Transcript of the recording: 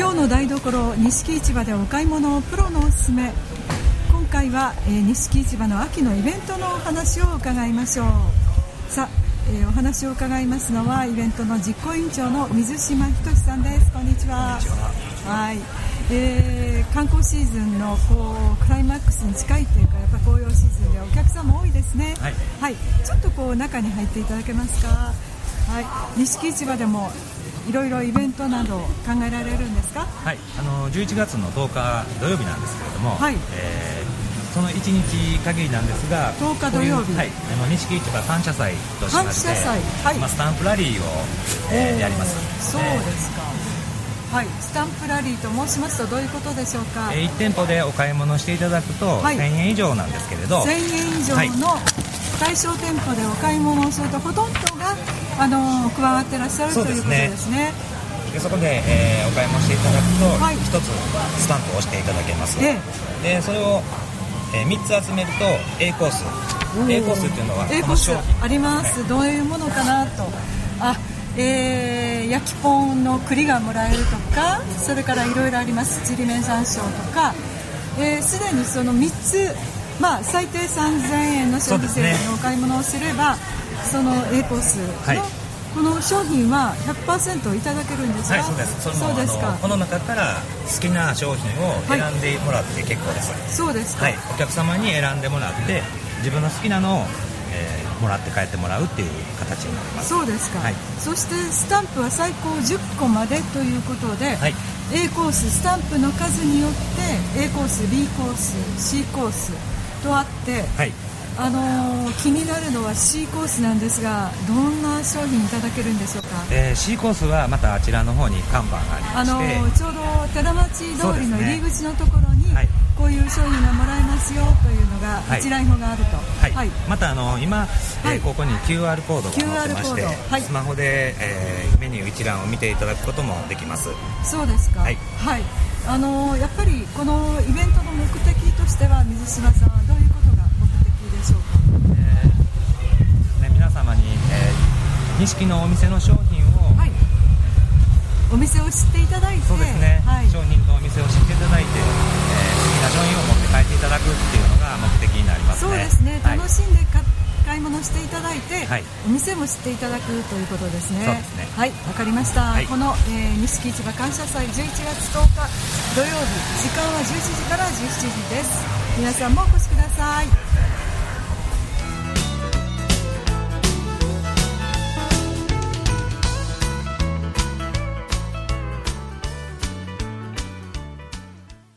今日の台所錦市場でお買い物プロのおすすめ。今回は錦市場の秋のイベントのお話を伺いましょう。さあ、お話を伺いますのはイベントの実行委員長の水島仁さんです。こんにちは。はい、観光シーズンのクライマックスに近いというか、やっぱ紅葉シーズンでお客さんも多いですね。はい、はい、ちょっと中に入っていただけますか。はい、錦市場でもいろいろイベントなど考えられるんですか。 はい、11月の10日土曜日なんですけれども、はい、その1日限りなんですが、 10日土曜日、 はい、錦市場感謝祭としまして、 はい、 スタンプラリーを、やります。 そうですか。はい、スタンプラリーと申しますとどういうことでしょうか。 1店舗でお買い物していただくと、1000円以上なんですけれど、1000 円以上の対象店舗でお買い物をするとほとんどが加わってらっしゃるということですね。 でそこで、お買い物していただくと、1つスタンプを押していただけます。でそれを、3つ集めると A コース。A コースっていうのはこの商品あります。どういうものかなと。焼きポンの栗がもらえるとか、それからいろいろあります。ちりめん山椒とか、すでにその3つ、最低3000円の消費税でお買い物をすれば、その A コースのこの商品は 100% いただけるんですか。 はい、そうです。 そうですか。 この中から好きな商品を選んでもらって結構です。 そうですか。 はい、お客様に選んでもらって自分の好きなのを、もらって帰ってもらうっていう形になります。 そうですか。はい、そしてスタンプは最高10個までということで、はい、A コーススタンプの数によって A コース B コース C コースとあって、はい、気になるのは C コースなんですが、どんな商品いただけるんでしょうか。 C コースはまたあちらの方に看板がありまして、 ちょうど寺町通りの入り口のところに、はい、こういう商品がもらえますよというのが一覧表があると。 はいはい、また今、ここに QR コードが載ってまして、はい、スマホで、メニュー一覧を見ていただくこともできます。 そうですか。はい、はい、やっぱりこのイベントの目的としては水島さんはどういうことが目的でしょうか。 皆様に、錦のお店の商品を、はい、 お店を知っていただいて、 そうですね、はい、商品とお店を知っていただいて、好きな商品を持って帰っていただくっていうのが目的になりますね。 そうですね、楽しんで買い物していただいて、はい、お店も知っていただくということですね。 そうですね。 はい、わかりました。はい、この、錦市場感謝祭11月10日土曜日、時間は11時から17時です。皆さんもお越しください。